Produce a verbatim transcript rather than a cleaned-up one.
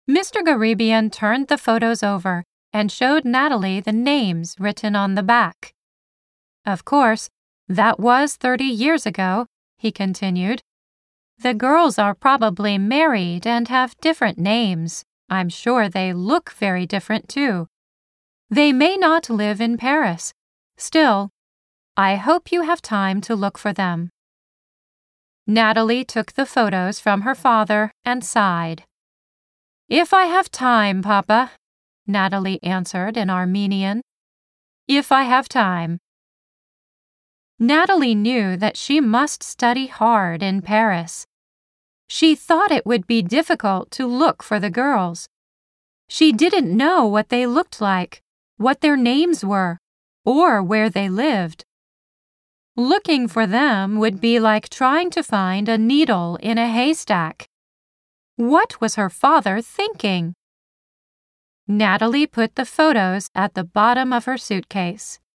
Mister Garibian turned the photos over and showed Natalie the names written on the back. Of course, that was thirty years ago, he continued. The girls are probably married and have different names. I'm sure they look very different too. They may not live in Paris. Still, I hope you have time to look for them. Natalie took the photos from her father and sighed. If I have time, Papa, Natalie answered in Armenian. If I have time. Natalie knew that she must study hard in Paris. She thought it would be difficult to look for the girls. She didn't know what they looked like, what their names were, or where they lived. Looking for them would be like trying to find a needle in a haystack. What was her father thinking? Natalie put the photos at the bottom of her suitcase.